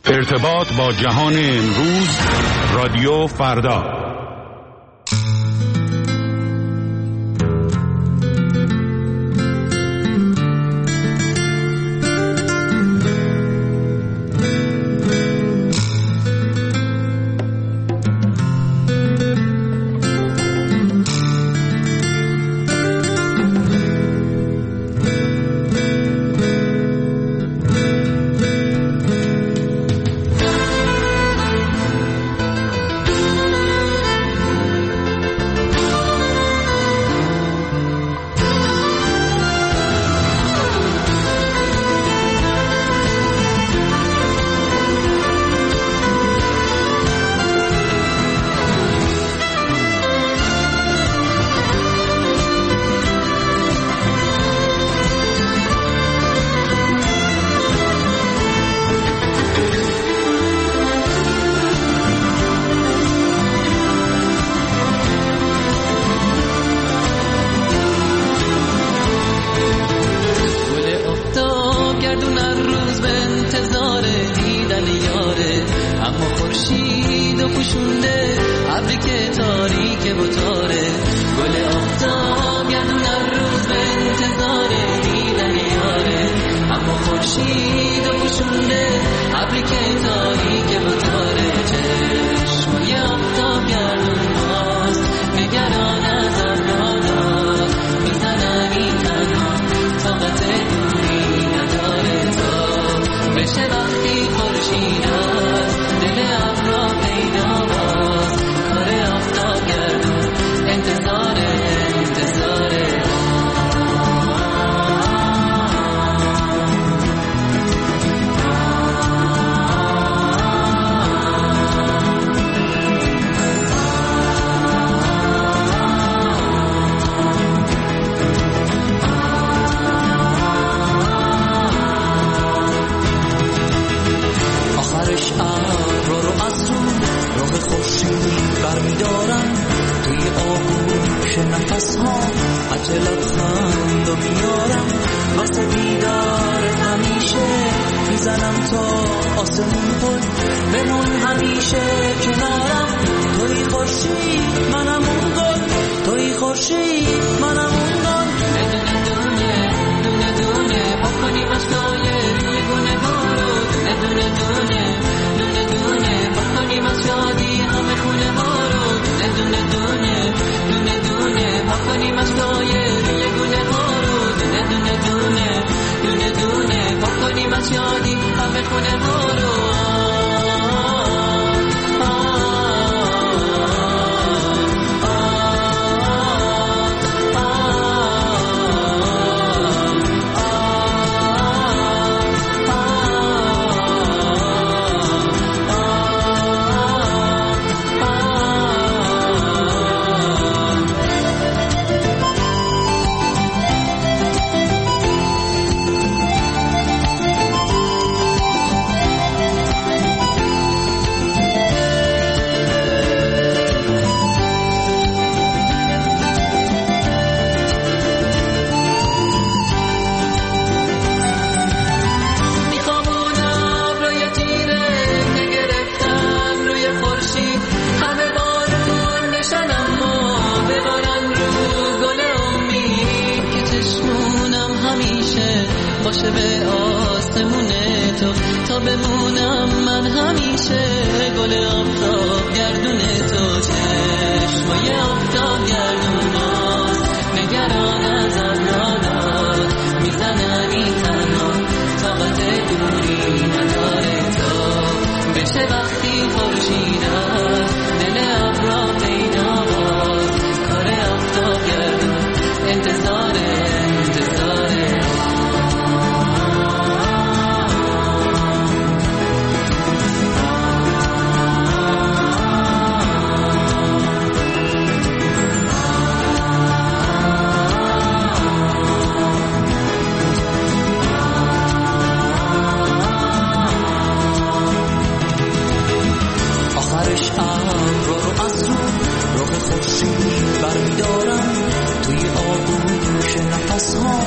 ارتباط با جهان امروز، رادیو فردا.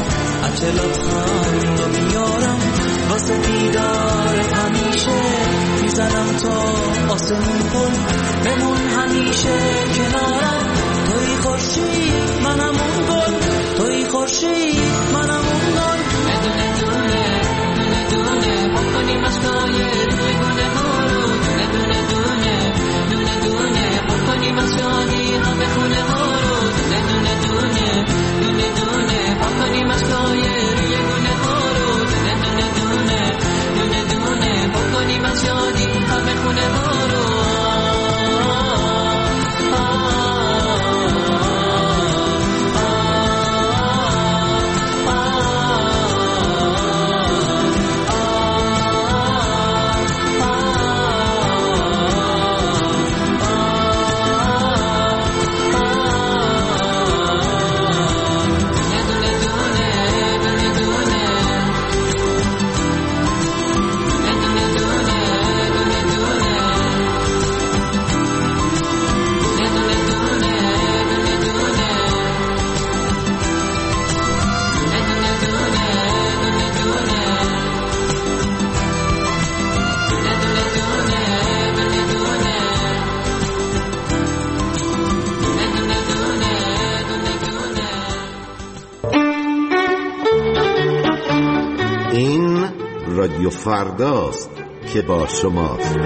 لبخند رو میارم واسه دیدار همیشه تا آسمون کن، بمون همیشه کنارم، توی خورشید منم اون گل، توی خورشید منم اون گل. دونه دونه دونه دونه بکنیم مسکای روی گونه ها رو، دونه دونه دونه دونه بکنیم مسکای همه خونه ها رو، دونه دونه دونه دونه بکنیم مسکای روی گونه ها رو، دونه دونه دونه دونه بکنیم مسکای همه خونه ها رو. رادیو فرداست که با شماست.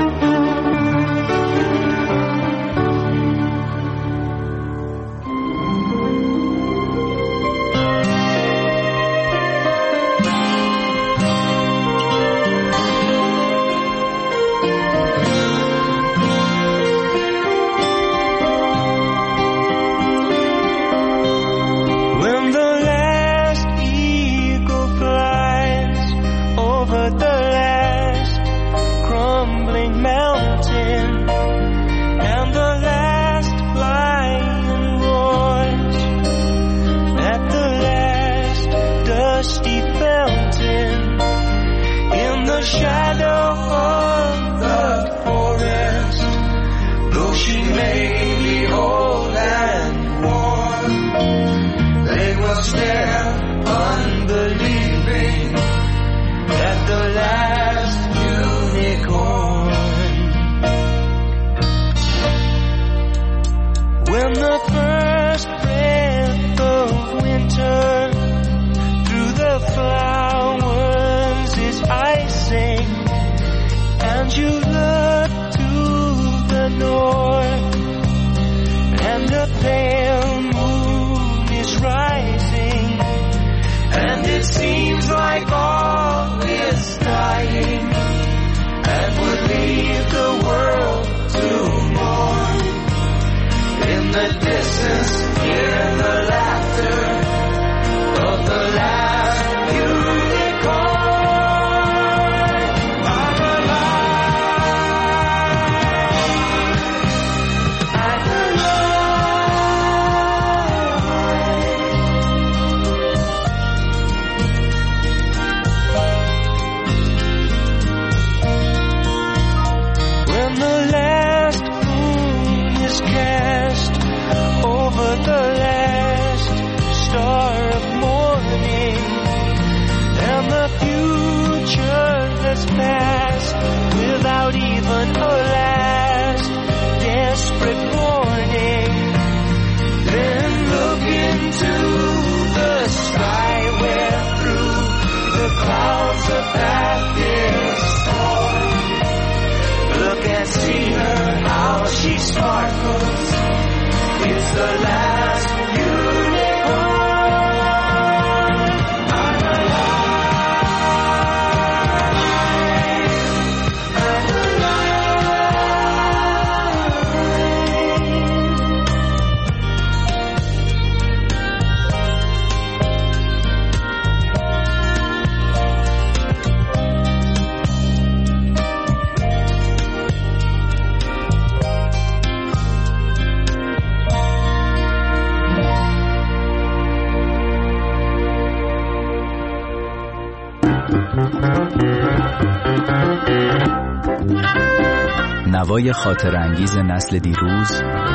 نوای خاطر انگیز نسل دیروز،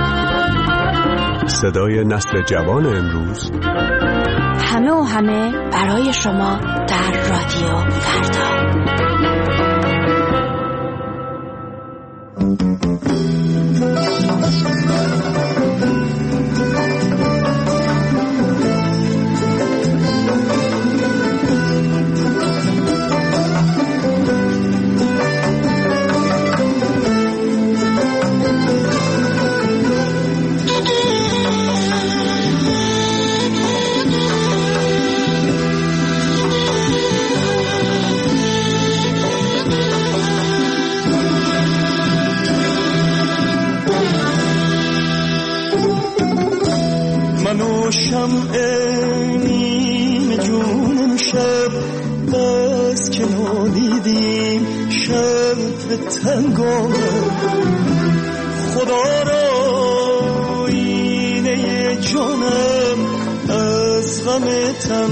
صدای نسل جوان امروز، همه و همه برای شما در رادیو فردا. شمع نیم جونم شب بس که نادیدیم شب تنگامم خدا را اینه جانم از غم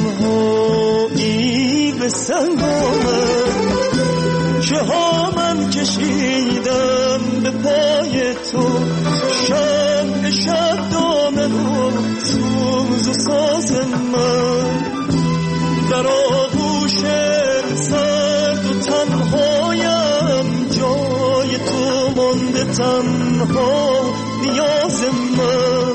تنهایی به سنگامم چه ها من کشیدم به پای تو شب شب دامه و سوز و ساز من در آغوش سرد و تنهایم جای تو مانده تنها نیاز من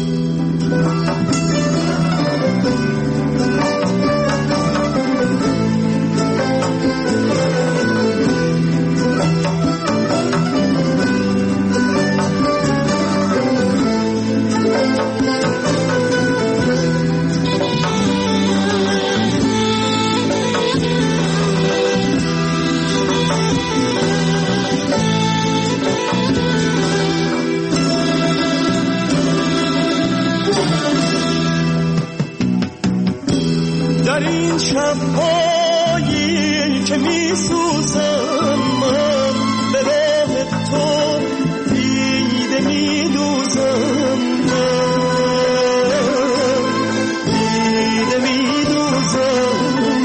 در این شب‌هایی که می‌سوزم من به راه تو دیده می‌دوزم دیده می‌دوزم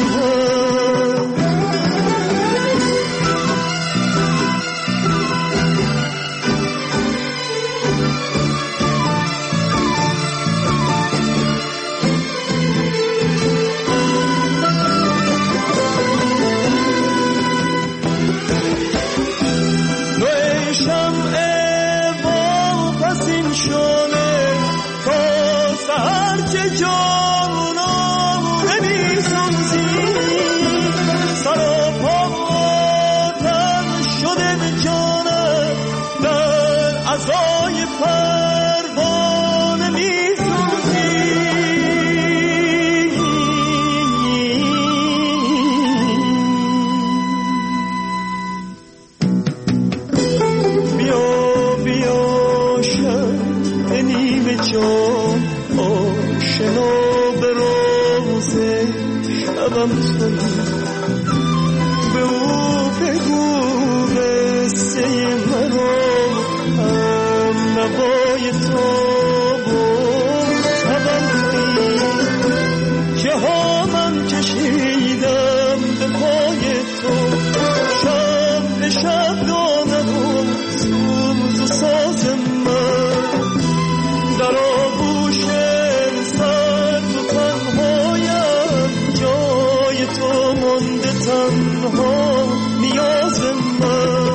به او بگو قصه منو هم نوای تو شبم تویی که ها من کشیدم به پای تو شب شب دانه و سوز و ساز من در آغوش سرد و تنهایم جای تو مانده تنها نیاز من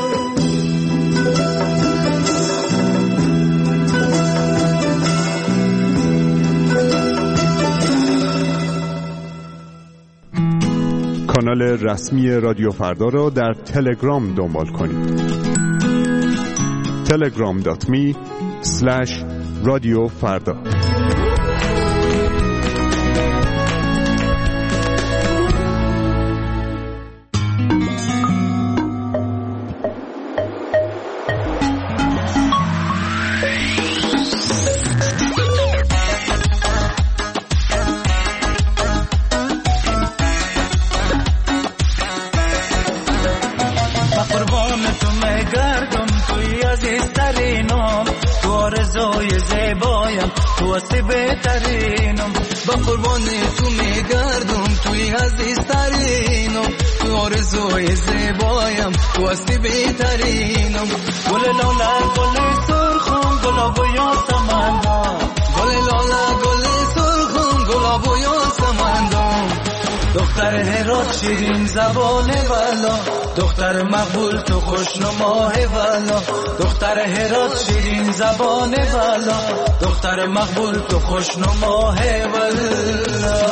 کانال رسمی رادیو فردا را در تلگرام دنبال کنید. telegram.me/رادیوفردا. تو هستی بهترینم با قربان تو میگردم توی عزیزترینم تو آرزوی زیبایم تو هستی بهترینم گل لاله گل سرخم گلاب و یاسمندم گل لاله گل سرخم گلاب و یاسمندم دختر هرات شیرین زبان والا دختر مقبول تو خوشنماه والا دختر هرات شیرین زبان والا دختر مقبول تو خوشنماه والا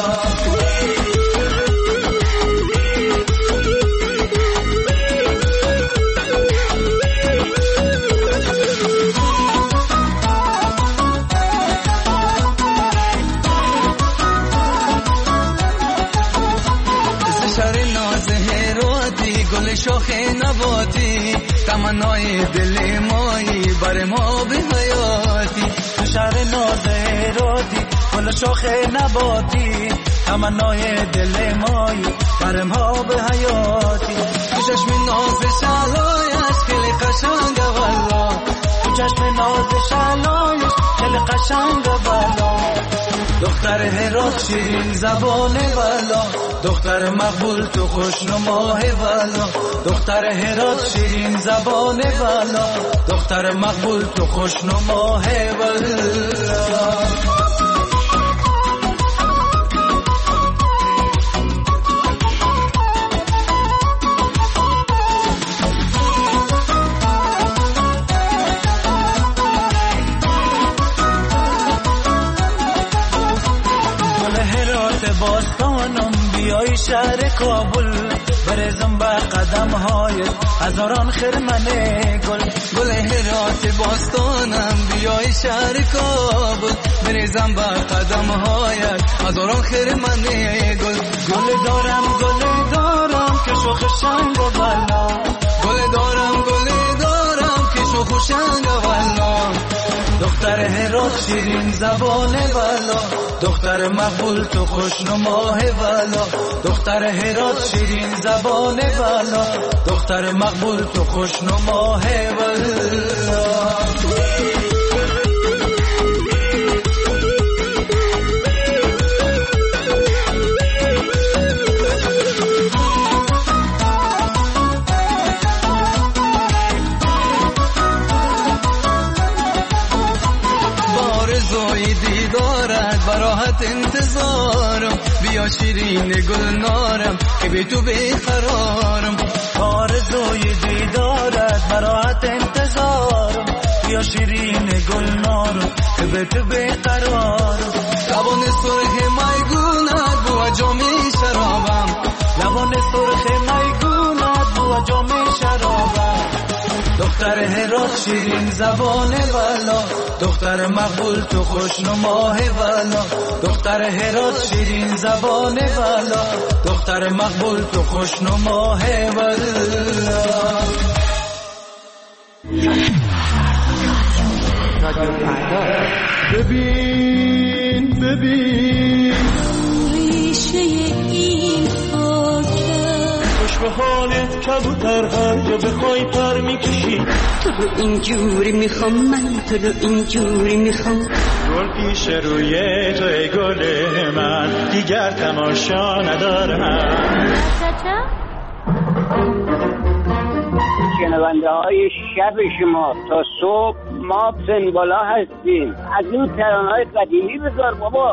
گل شاخ نباتی تمنای دل مایی بر ما به حیاتی تو شهر ناز هراتی گل شاخ نباتی تمنای دل مایی برم ها به حیاتی تو چشم ناز شلایش خیلی قشنگه والا تو چشم ناز شلایش خیلی قشنگه والا دختر هرات شیرین زبانه والا دختر مقبول تو خوشنماه والا دختر هرات شیرین زبانه والا دختر مقبول تو خوشنماه والا باستانم بیای شهر کابل برزم با قدم های هزاران خرمنه گل هرات باستانم بیای شهر کابل برزم با قدم های هزاران خرمنه گل دارم که شوخ شنگ والا گل دارم که شوخ شنگ والا دختر هرات شیرین زبانه والا دختر مقبول تو خوشنماه والا دختر هرات شیرین زبانه والا دختر مقبول تو خوشنماه والا براحت انتظارم بیا شیرین گلنارم که به تو بیقرارم آرزوی دیدارت براحت انتظارم بیا شیرین گلنارم که به تو بیقرارم لبان سرخ میگونت بو جام شرابم لبان سرخ میگونت بو جام شرابم دختر هرات شیرین زبانه والا دختر مقبول تو خوشنماه والا دختر هرات شیرین زبانه والا دختر مقبول تو خوشنماه والا ببین ریشه این خاکه خوش به حالت کبوتر هر جا بخوای پر میکشی تو رو اینجوری میخوام من تو رو اینجوری میخوام گل پیش روی توی گل من دیگر تماشا ندارم شنونده های شب شما تا صبح ما سنبالا هستیم از این ترانه‌های قدیمی بذار بابا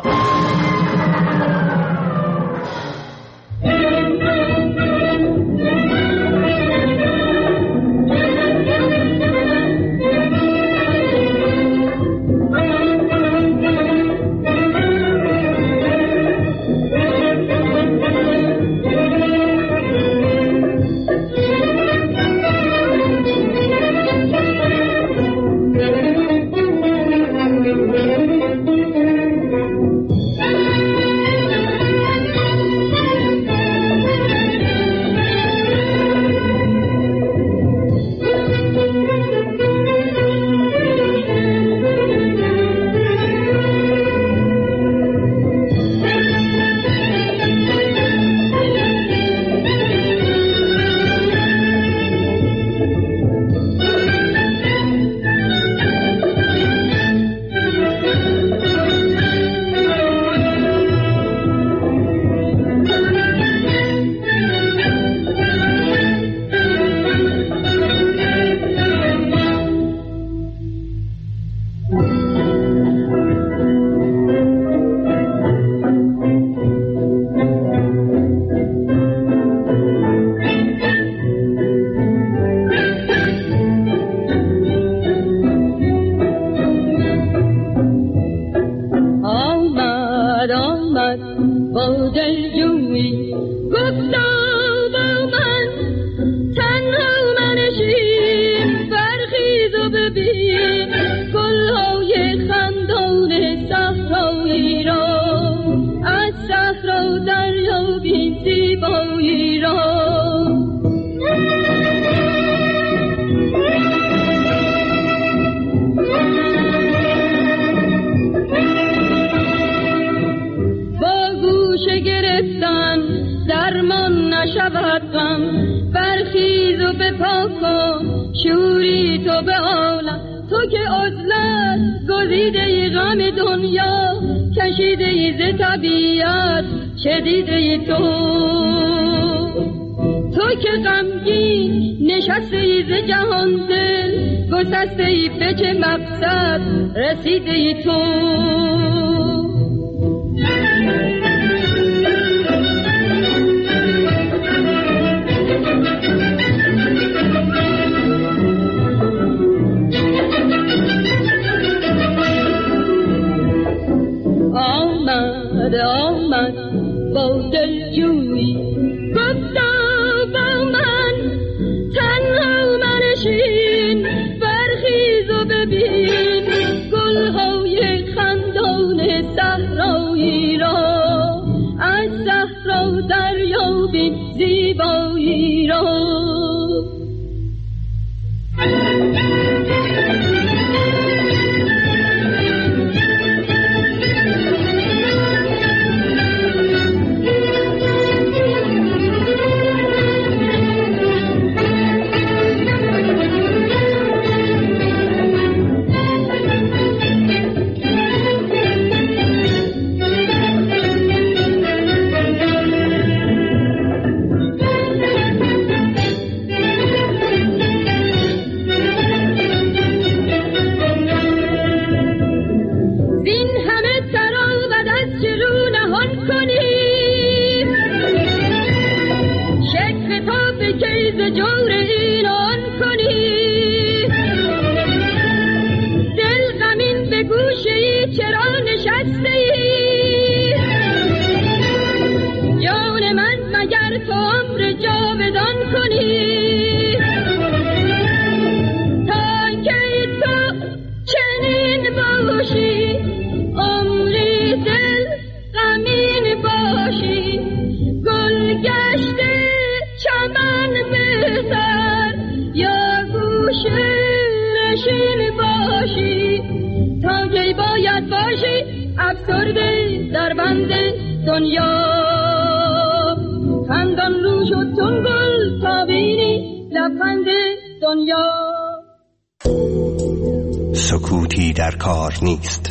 و به عالم، تو که عزلت گزیده ای غم دنیا، کشیده ای ز طبیعت شدیده ای تو که غمگین نشسته ای ز جهان دل، گسسته ای به چه مقصد رسیده ای تو. آمد با دلجویی گفتا با من تنها منشین، برخیز و ببین گلهای خندان صحرایی را، از صحرا دریابیم زیبایی را. سکوتی در کار نیست.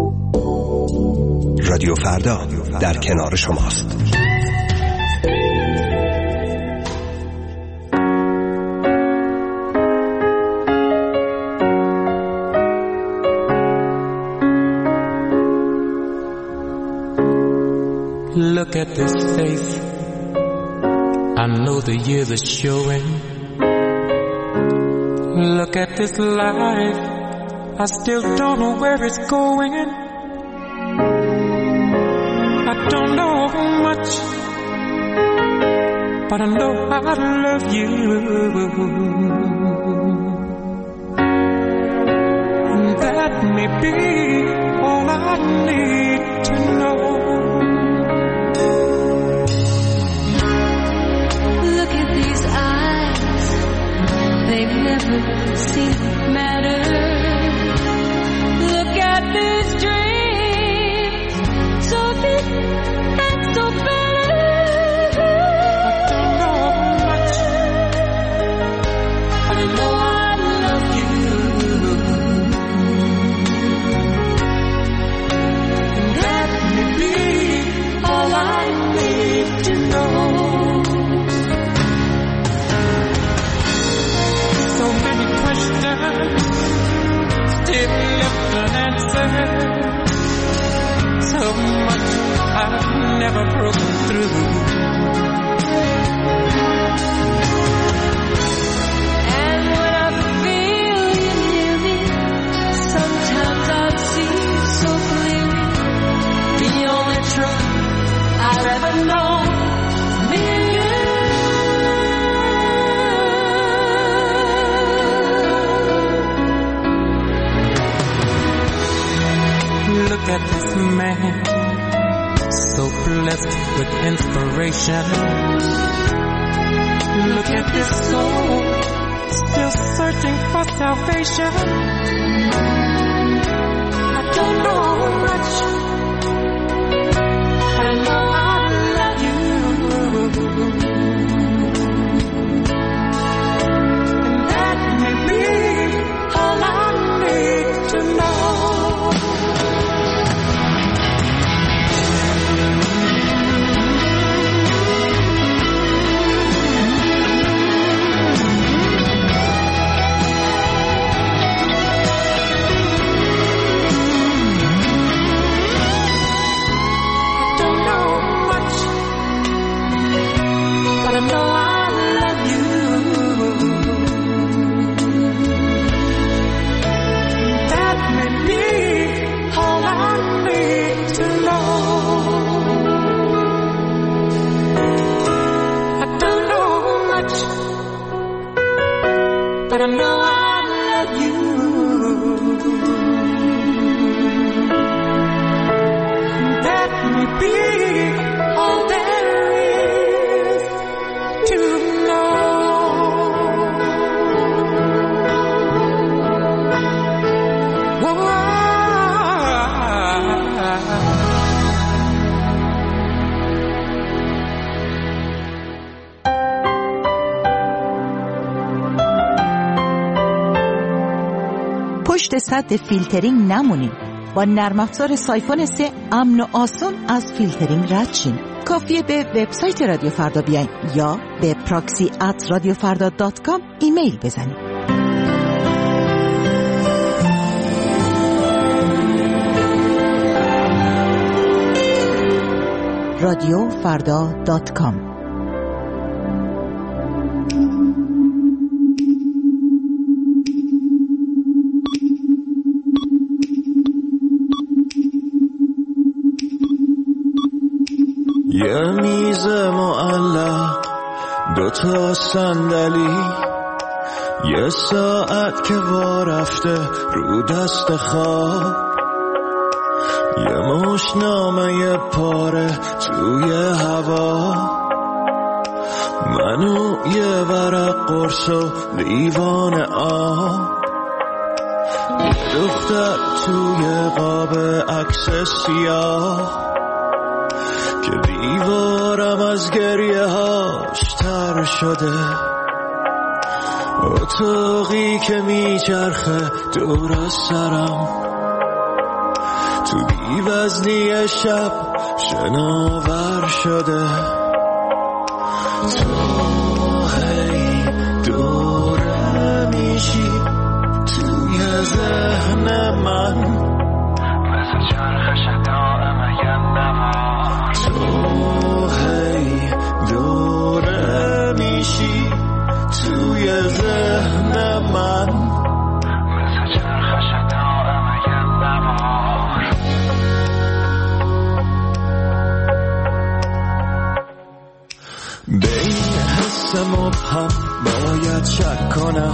رادیو فردا در کنار شماست. Look at this face, I know the years are showing. Look at this life, I still don't know where it's going. I don't know much, but I know I love you. And that may be all I need to know. Look at these eyes, they've never seen matter. Look at these dreams, so big and so better. I don't know much, but I know I love you. And that may be all I need to know. So many questions still left unanswered. So much I've never broken through. And when I feel you near me, sometimes I see so clearly the only truth I've ever known. Me and you. Look at this man, so blessed with inspiration. Look at this soul, still searching for salvation. I don't know much, but I know I love you. And that may be but I know I love you. Let me be all there is to know. پشت سد فیلترینگ نمونید. با نرم افزار سایفون 3 امن و آسان از فیلترینگ رد شین. کافیه به وبسایت رادیو فردا بیاین یا به proxy@radiofarda.com ایمیل بزنید. radiofarda.com. یه میز معلق، 2 صندلی، یه ساعت که وا رفته رو دست خواب، یه مش نامه پاره توی هوا، منو یه ورق قرص و لیوان آب، یه دختر توی قاب عکس سیاه که دیوارم از گریه هاش تر شده، اتاقی که میچرخه دور از سرم، تو بی‌وزنی شب شناور شده، تو هی دوره میشی توی ذهن من، مثل چرخش دائم یه نوار، تو هی دوره میشی توی ذهن من، مثل چرخش دائم یه نوار. به این حس مبهم باید شک کنم،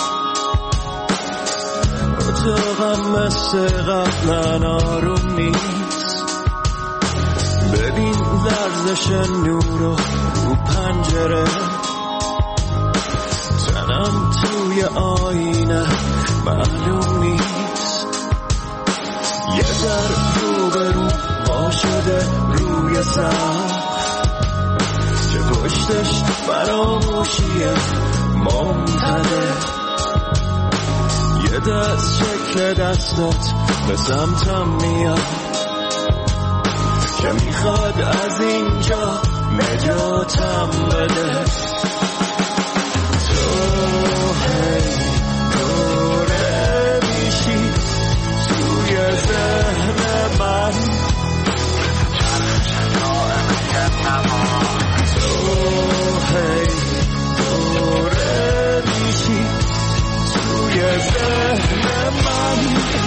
اتاقم مثل قبلا آروم نیست، ببین لرزش نور رو پنجره، تنم توی آینه معلوم نیست، یه در روبرو ما شده روی سقف که پشتش فراموشیه ممتده، یه دست شکل دستات به سمتم میاد که میخواد از اینجا نجاتم بده، تو هی دوره میشی توی ذهن من، تو هی دوره میشی توی ذهن من.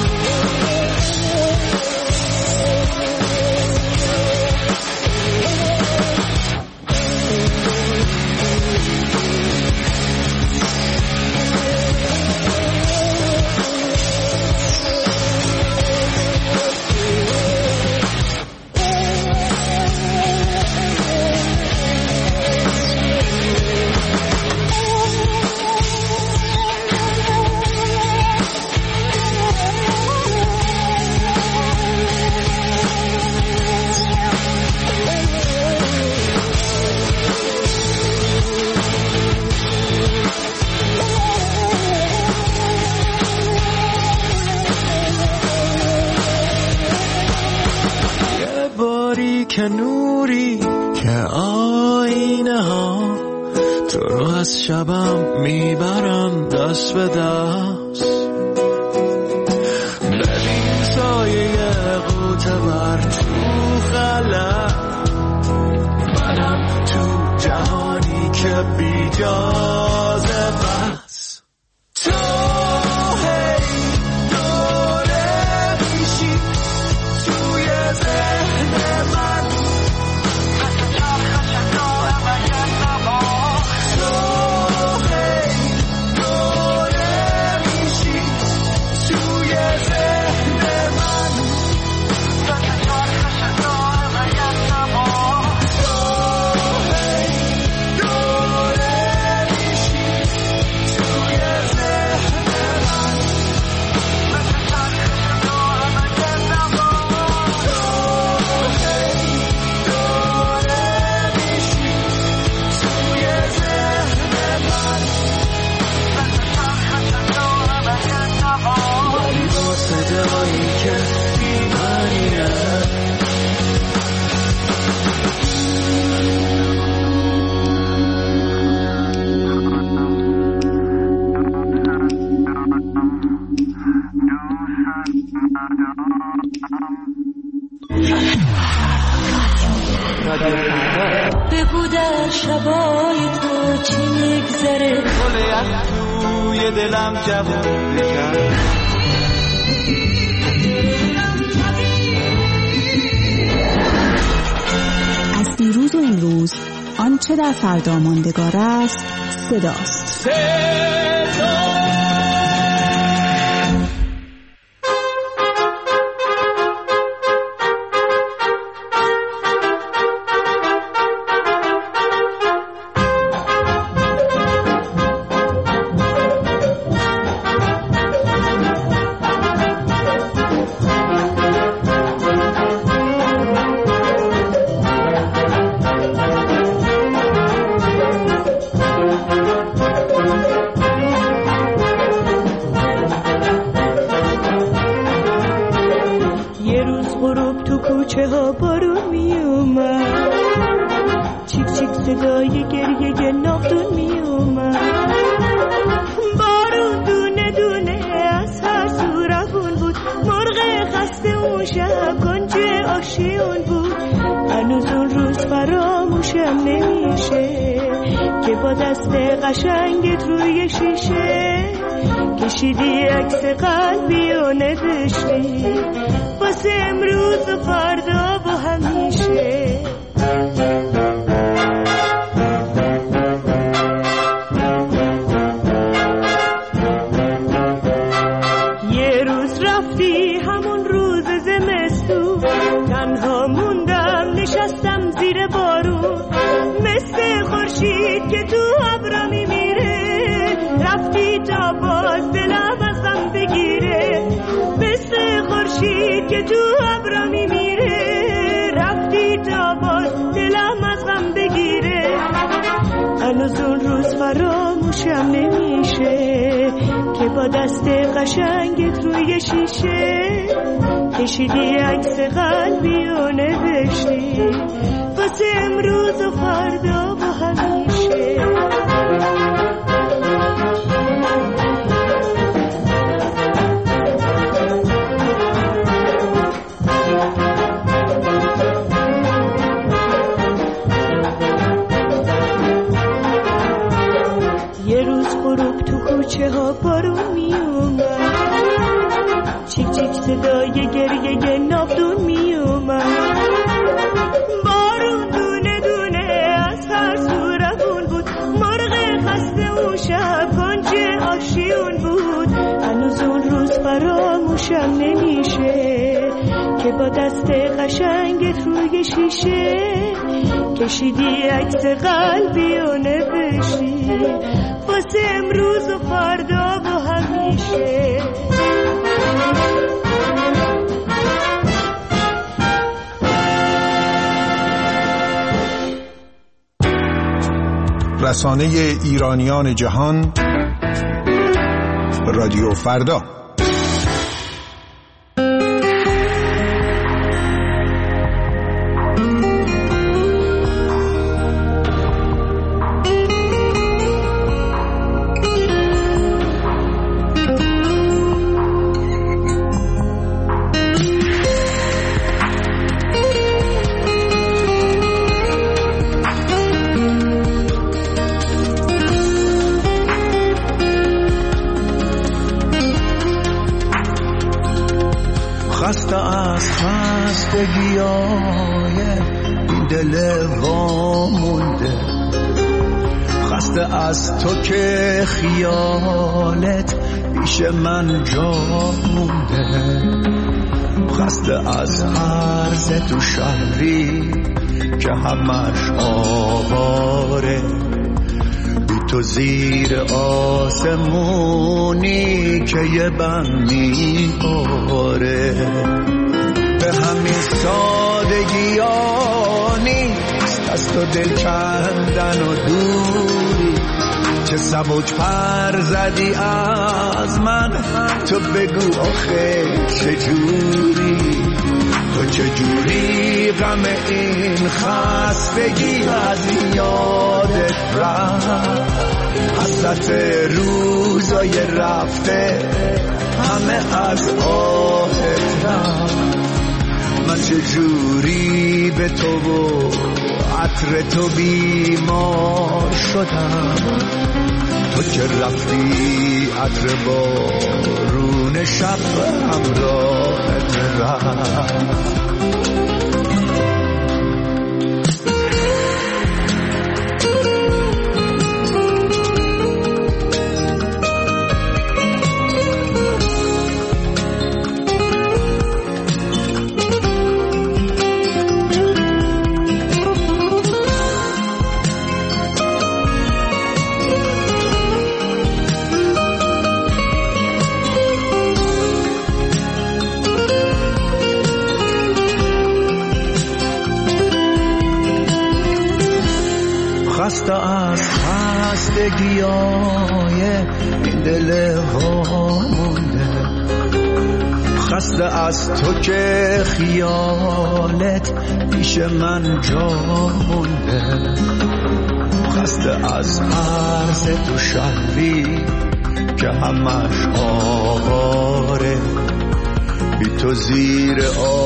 که نوری که آینه ها تو رو از شبم میبرن دست به دست، ببین سایه قوطه بر تو خلا، منم تو جهانی که بی جازه بس، تو هی دوره میشی توی ذهن من، تو هی دوره رادیو فردا. بگو در شبای تو چی میگذره، گل از توی دلم جوون بکن. از دیروز و امروز آنچه در فردا ماندگار است صداست. قشنگت روی شیشه کشیدی عکس قلبی و نوشتی واسه امروز و فردا و همیشه. یه روز رفتی همون روز زمستون، تنها موندم نشستم زیر بارون، مثل خورشید که تو ابرا میمیره، رفتی تا باز دلم از غم بگیره، مثل خورشید که تو ابرا میمیره، رفتی تا باز دلم از غم بگیره. هنوز اون روز فراموشم نمیشه که با دست قشنگت روی شیشه کشیدی عکس قلبی و نوشتی واسه امروز و فردا و همیشه. یه روز غروب تو کوچه ها بارون می اومد، چیک چیک صدای گریه ناودون می اومد، بارون دونه دونه از هر سو روون بود، مرغ خسته اون شب کنج آشیون بود. هنوز اون روز فراموشم نمیشه که با دست قشنگت روی شیشه کشیدی عکس قلبی و نوشتی واسه امروز و فردا و همیشه. رسانه ایرانیان جهان رادیو فردا. خسته از خستگیای این دل وامونده، خسته از تو که خیالت پیش من جا مونده، خسته از عرض تو شهری که همش آواره، بی تو زیر آسمونی که یه بند میباره. به همین سادگی ها نیست از تو دل کندن و دوری، چه سبک پر زدی از من تو بگو آخه چجوری، تو چجوری غم این خستگی از یادت رفت، حسرت روزای رفته همه از آهت رفت، من چجوری به تو و عطر تو بیمار شدم، تو که رفتی عطر بارون شب همراهت رفت. خسته از خستگیای این دل ها مونده، خسته از تو که خیالت پیش من جا مونده، خسته از عرض تو شهری که همش آواره، بی تو زیر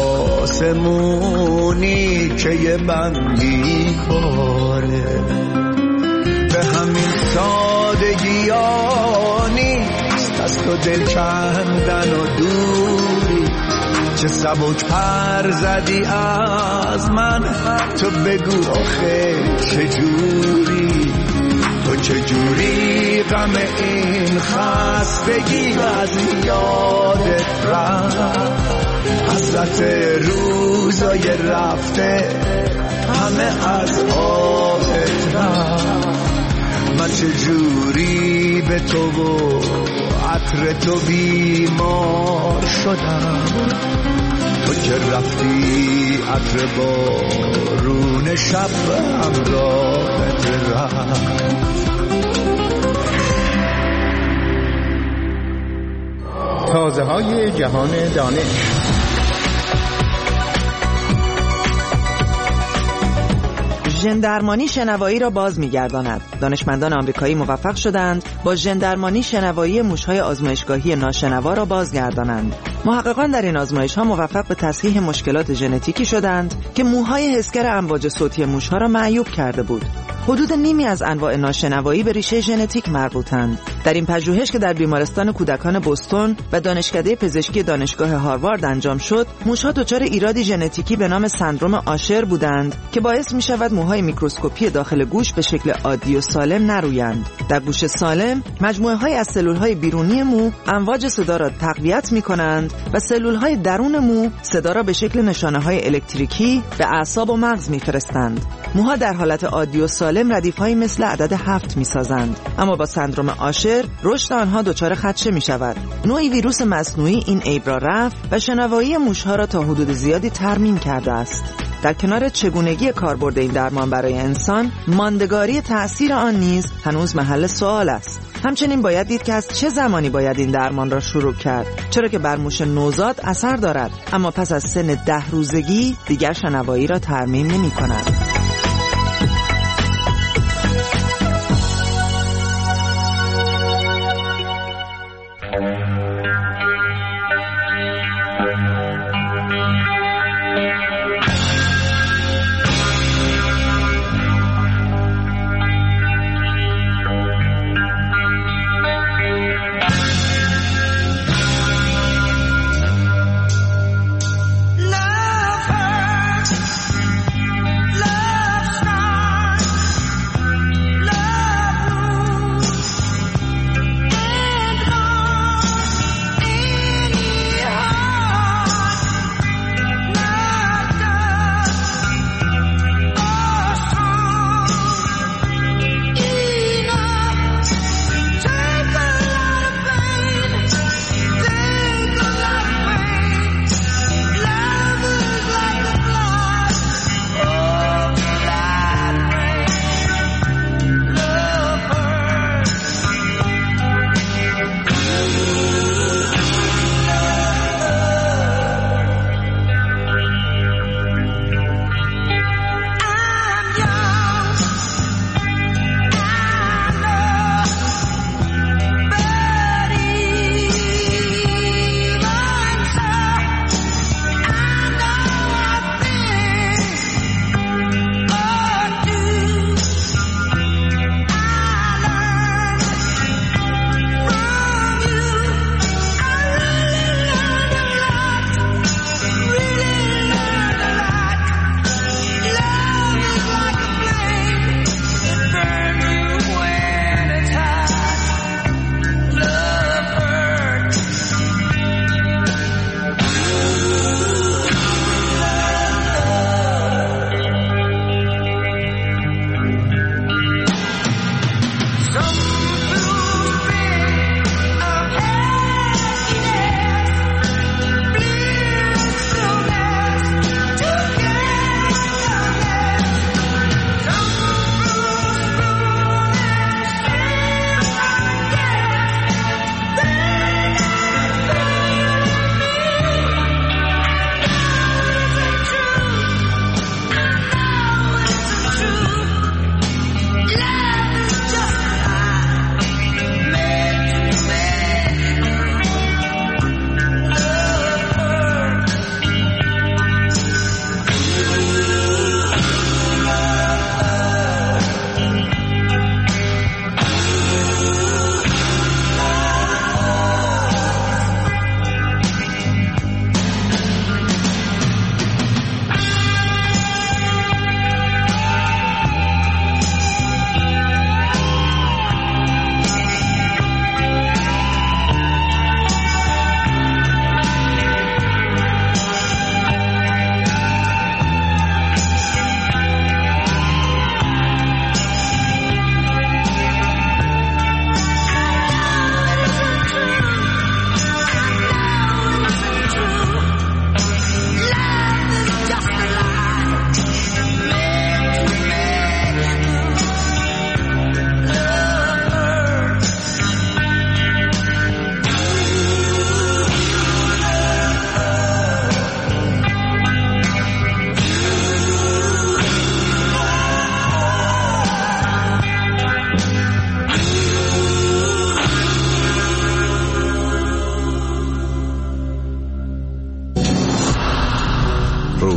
آسمونی که یه بندی باره. به همین سادگی ها نیست از تو دل کندن و دوری، چه سبک پر زدی از من، تو بگو آخه چجوری، تو چجوری غم این خستگی از یادت رفت، حسرت روزای رفته همه از آبت رفت. من چجوری به تو و عطر تو بیمار شدم، تو که رفتی عطر بارون شب همراهت رفت. تازه های جهان دانش. ژندرمانی شنوایی را باز می‌گرداند. دانشمندان آمریکایی موفق شدند با ژندرمانی شنوایی موش‌های آزمایشگاهی ناشنوا را بازگردانند. محققان در این آزمایش‌ها موفق به تصحیح مشکلات ژنتیکی شدند که موهای حسگر امواج صوتی موش‌ها را معیوب کرده بود. حدود نیمی از انواع ناشنوایی به ریشه ژنتیک مربوطند. در این پژوهش که در بیمارستان کودکان بوستون و دانشکده پزشکی دانشگاه هاروارد انجام شد، موش‌ها دچار ایرادی ژنتیکی به نام سندرم آشر بودند که باعث می‌شود موهای میکروسکوپی داخل گوش به شکل عادی و سالم نرویند. در گوش سالم، مجموعه‌های از سلول‌های بیرونی مو امواج صدا را تقویت می‌کنند و سلول‌های درون مو صدا را به شکل نشانه‌های الکتریکی به اعصاب و مغز می‌فرستند. موها در حالت عادی و سالم ردیف‌هایی مثل عدد 7 می‌سازند، اما با سندرم آشر رشد آنها دچار خدشه می‌شود. نوعی ویروس مصنوعی این عیب را رفع و شنوایی موش‌ها را تا حدود زیادی ترمیم کرده است. در کنار چگونگی کاربرد این درمان برای انسان، ماندگاری تأثیر آن نیز هنوز محل سوال است. همچنین باید دید که از چه زمانی باید این درمان را شروع کرد، چرا که بر موش نوزاد اثر دارد، اما پس از سن 10 روزگی دیگر شنوایی را ترمیم نمی‌کند.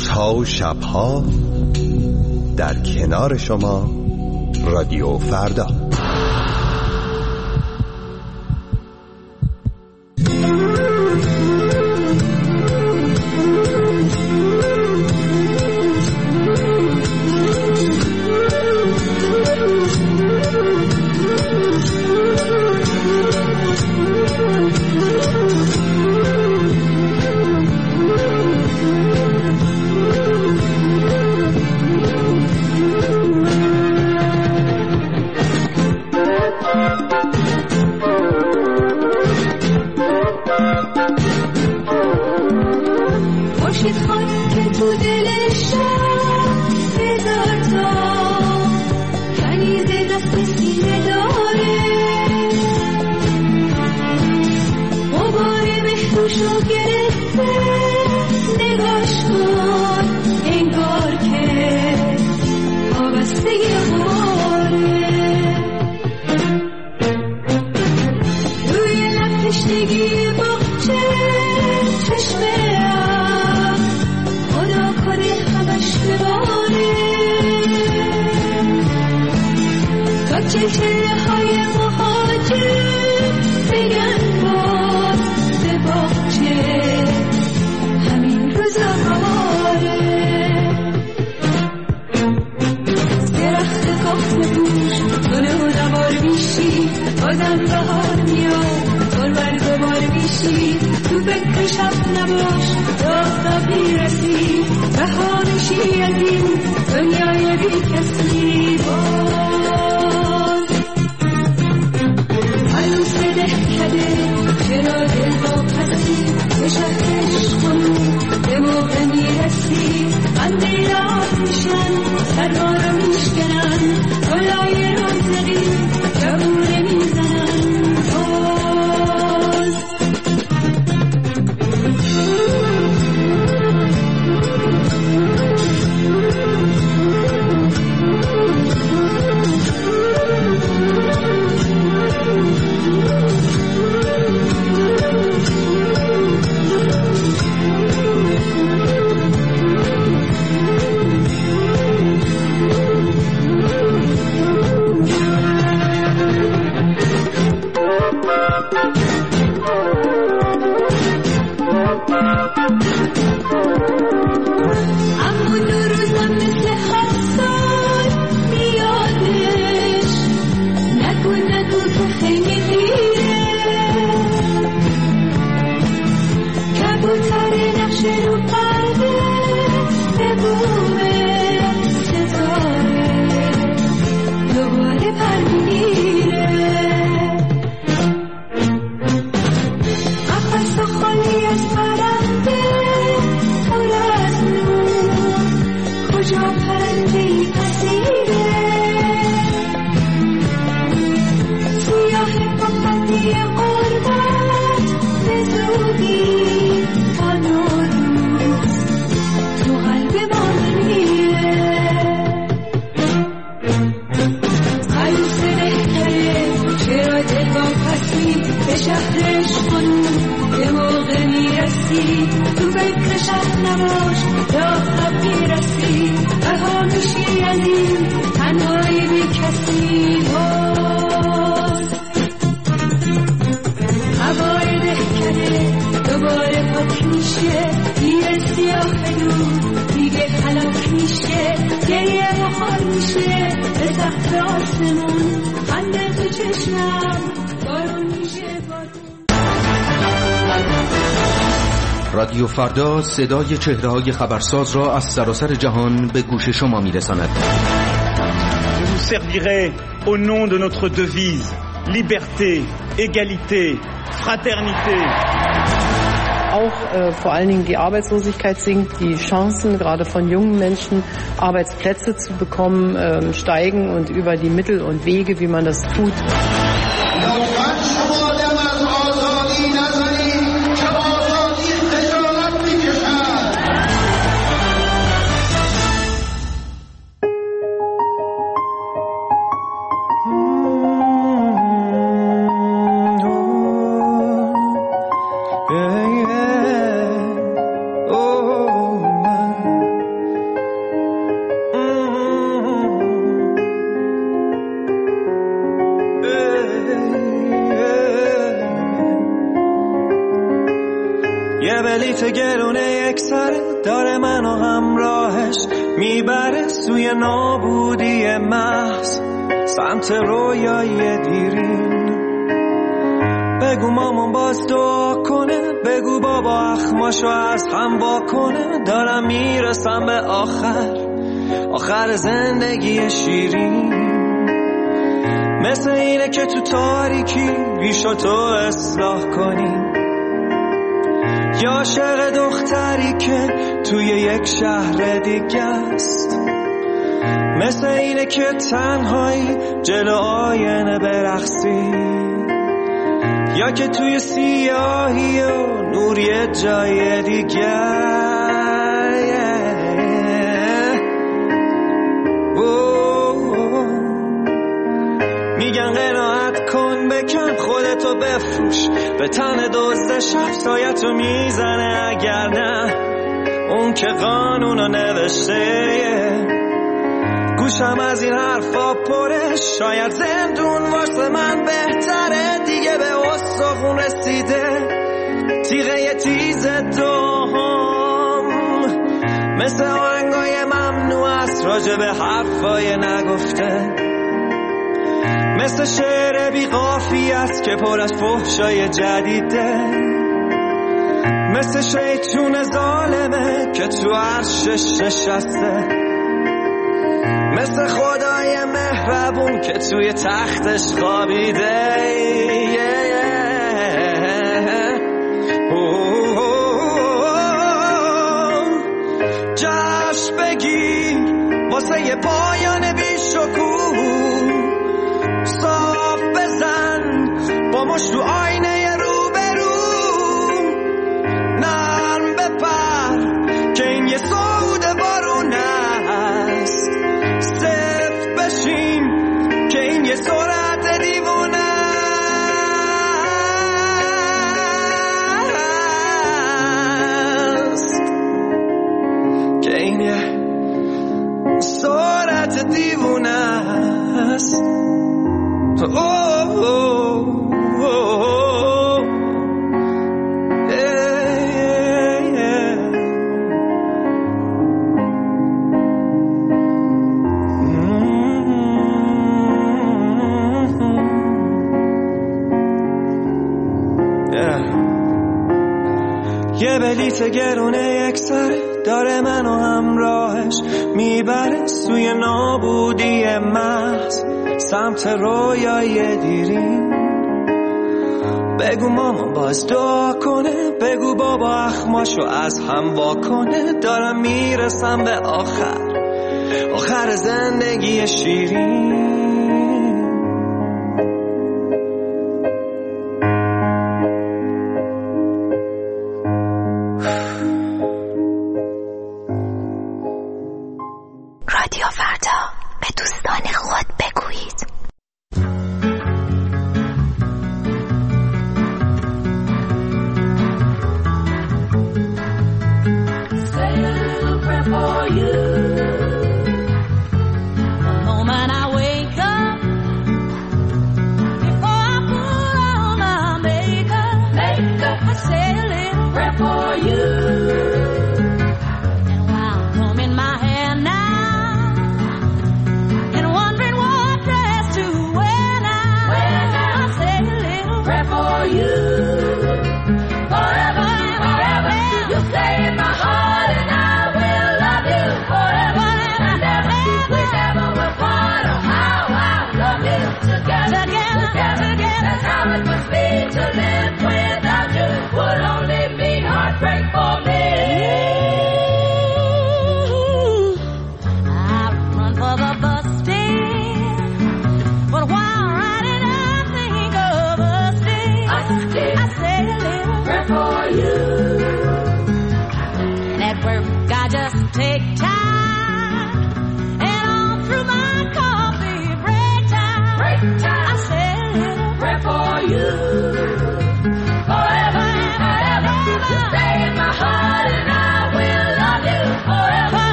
روزها و شبها در کنار شما رادیو فردا. رادیو فردا صدای چهره‌های خبرساز را از سراسر جهان به گوش شما می‌رساند. Je vous servirai au nom de notre devise liberté, égalité, fraternité. Auch vor allen Dingen die Arbeitslosigkeit sinkt, die Chancen gerade von jungen Menschen Arbeitsplätze zu bekommen steigen und über die Mittel und Wege, wie man das tut. یه بلیت گرونه یک سره داره منو همراهش میبره سوی نابودی محض سمت رویای دیرین. بگو مامان باز دعا کنه، بگو بابا اخماشو از هم واکنه. دارم میرسم به آخر زندگی شیرین. مثل اینه که تو تاریکی ریشو تو اصلاح کنی، یا عاشق دختری که توی یک شهر دیگه است. مثل اینه که تنهایی جلو آینه برقصی، یا که توی سیاهی و نور یه جای دیگه. میگن قناعت کن، بکن خودتو بفروش، به تن دزد شب سایتو میزنه. اگر نه اون که قانونو نوشته. گوشم از این حرفا پره، شاید زندون واسه من بهتره. دیگه به استخون رسیده تیغه تیز دوم، مثل آهنگای ممنوع است راجع به حرفای نگفته. مثل شعر بی قافیه است که پر از فحشای جدیده. مثل شیطون ظالمه که تو عرشش نشسته. مثل خدای مهربون که توی تختش خوابیده. جشن بگیر واسه یه پایان بی شکوه، صاف بزن با مشت تو آینه روبرو. نرم بپر که این یه صعود بارون است، صفت بشین که این یه سرعت دیوونه است، که این یه سرعت دیوونه است. یه بلیت گرونه یک سره داره منو همراهش میبره سوی نابودی محض سمت رویای دیرین. بگو مامان باز دعا کنه، بگو بابا اخماشو از هم واکنه. دارم میرسم به آخر زندگی شیرین. رادیو فردا، به دوستان خود بگویید.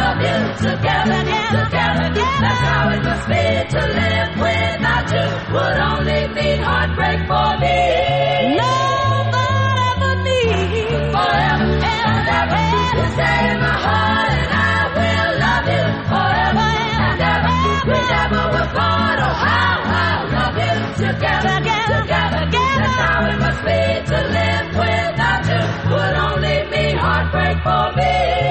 Together, that's how it must be to live without you. would only mean heartbreak for me. Nobody but me. Forever and ever. You stay in my heart and I will love you forever and ever. We never will part. Oh, how love you together. That's how it must be to live without you. Would only mean heartbreak for me.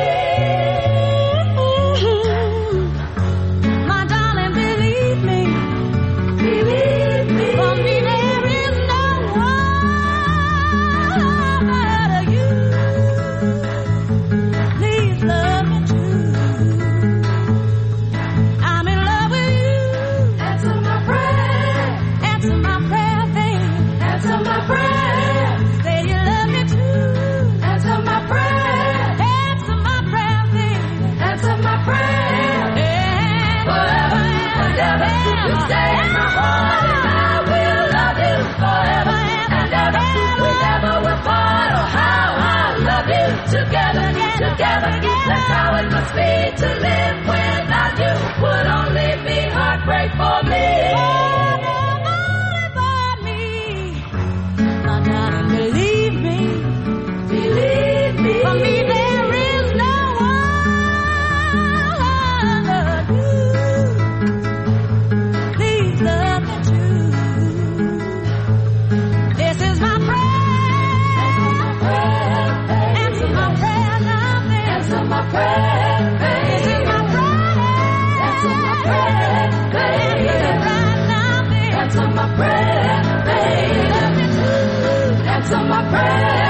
Together, that's how it must be to live without you. Would only mean heartbreak for me. My darling, believe me. For me there is no one but you. Please love me too. This is my prayer. Answer my prayer now. Answer my prayer. This is my prayer. Answer my prayer. Baby, right now. Answer my prayer. Baby, love me too. Answer my prayer.